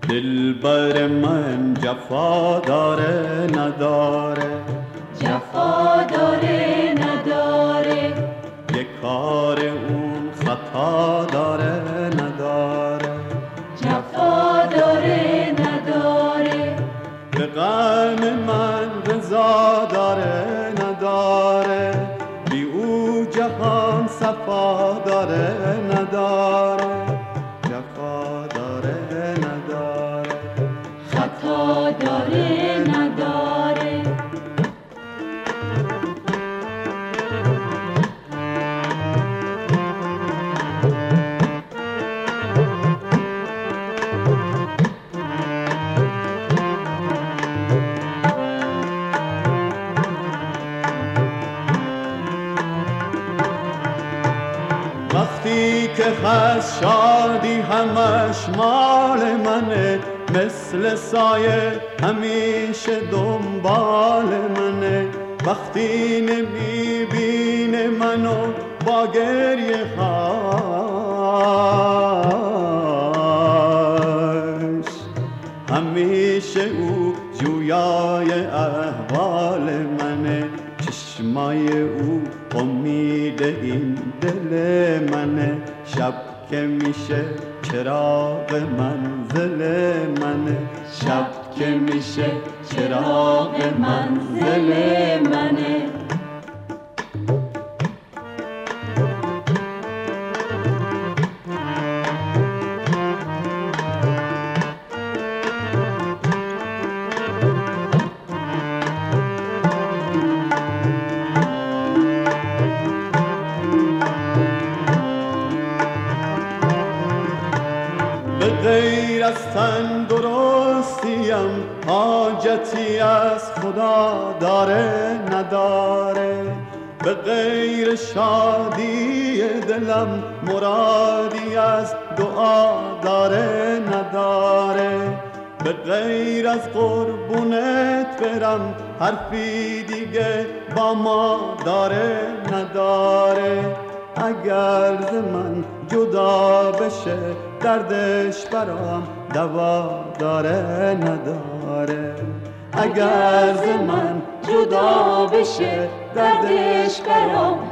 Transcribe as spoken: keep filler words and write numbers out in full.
دلبر من جفا داره نداره، جفا داره نداره، یک کار اون خطا داره نداره، جفا داره نداره، به غم من رضا داره نداره، بی او جهان صفا داره نداره، جفا داره نداره، خطا داره نداره. وقتی که هست شادی همش مال منه، مثل سایه همیشه دنبال منه، وقتی نمیبینه منو با گریه هاش، همیشه او جویای احوال منه، چشمای او امید این دل منه، شب که میشه چراغ منزل منه، شب که میشه چراغ منزل منه. به غیر از تندرستیم حاجتی از خدا داره نداره، به غیر شادی دلم مرادی از دعا داره نداره، به غیر از قربونت برم حرفی دیگه با ما داره نداره، اگر ز من جدا بشه دردش برام دوا داره نداره، اگر ز من جدا بشه دردش برام